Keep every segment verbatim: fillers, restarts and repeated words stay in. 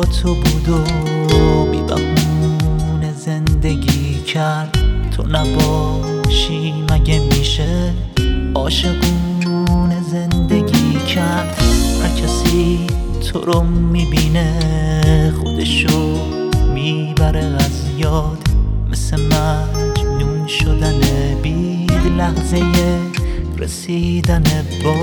تو بود و بی بهونه زندگی کرد. تو نباشی مگه میشه عاشقونه زندگی کرد؟ هر کسی تو رو میبینه خودشو میبره از یاد، مثل مجنون شدن بید لحظه رسیدن با.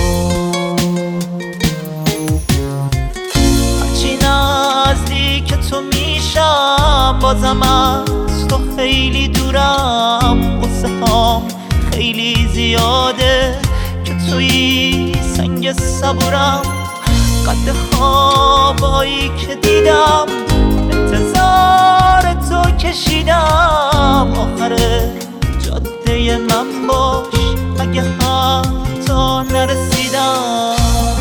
هرچی نزدیک تو میشم بازم از تو خیلی دورم. قصه هام خیلی زیاده که توی سنگ صبورم. قد خوابایی که دیدم انتظار تو کشیدم. آخر جاده من باش مگه حتی نرسیدم.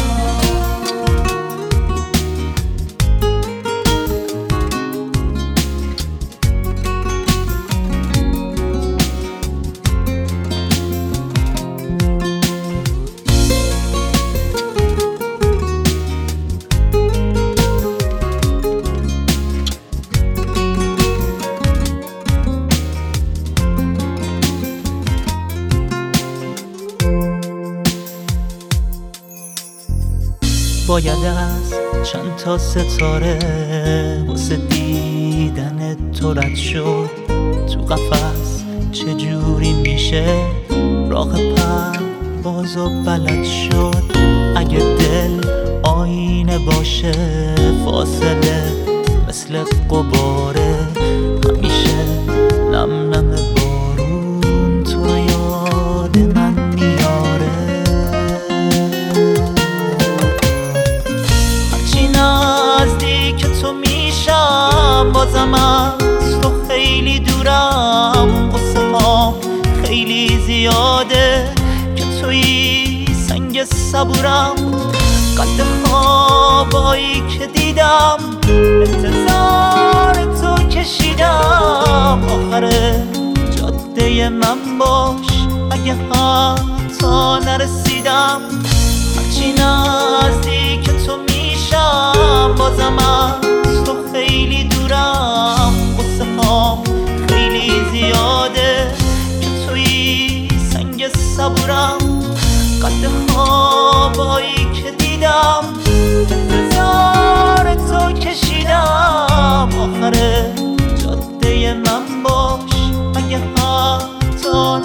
باید از چند تا ستاره واسه دیدن تو رد شد. تو قفس چجوری میشه راه پرواز و بلد شد؟ اگه دل آینه باشه فاصله مثل غباره، همیشه نم نم بارون تو رو یاد من میاره. نزدیک تو میشم بازم از تو خیلی دورم. قصه هام خیلی زیاده که توی سنگ صبورم. قد خوابایی که دیدم انتظار تو کشیدم. آخر جاده من باش اگه حتی نرسیدم. هرچی نزدیک تو میشم بازم از تو خیلی دورم. قصه هام خیلی زیاده که توی سنگ صبورم. قد خوابایی که دیدم انتظار تو کشیدم. آخر جاده من باش مگه حتی